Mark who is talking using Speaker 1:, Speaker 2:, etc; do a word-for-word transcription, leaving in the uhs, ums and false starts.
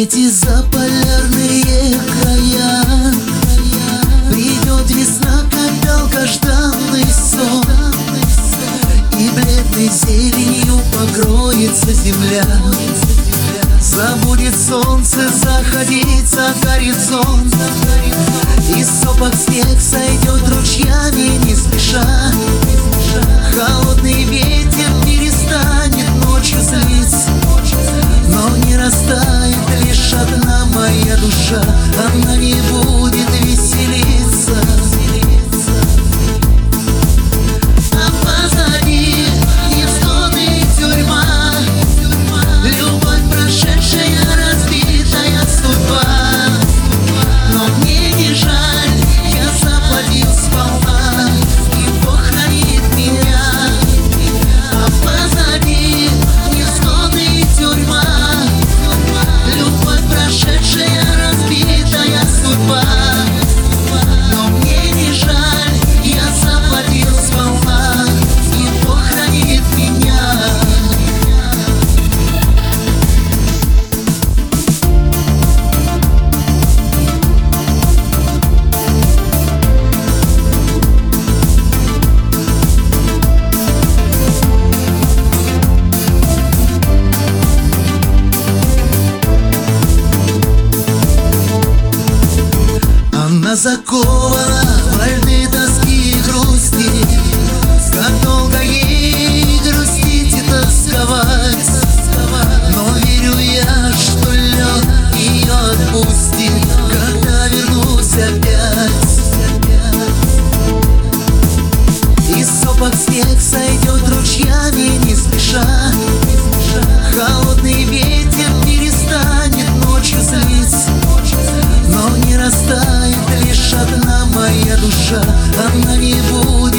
Speaker 1: эти заполярные края. Придет весна, как долгожданный сон, и бледной зеленью покроется земля. Забудет солнце заходить за горизонт, и сопок снег сойдет ручьями не спеша. Холодный ветер перестанет ночью злиться, но не растает лишь одна моя душа. Она не будет веселиться. А позади невзгоды и тюрьма, любовь прошедшая, разбитая судьба. Но мне не жаль, я заплатил сполна, и Бог хранит меня. А позади невзгоды и тюрьма, любовь прошедшая, разбитая судьба. Но мне не жаль, я заплатил сполна, и Бог хранит меня. Она закована во льды тоски и грусти. Как долго ей грустить и тосковать, но верю я, что лед ее отпустит, когда вернусь опять. И сопок снег сойдет ручьями не спеша. Холодный ветер перестанет ночью злиться, но не растает лишь одна моя душа. Она не будет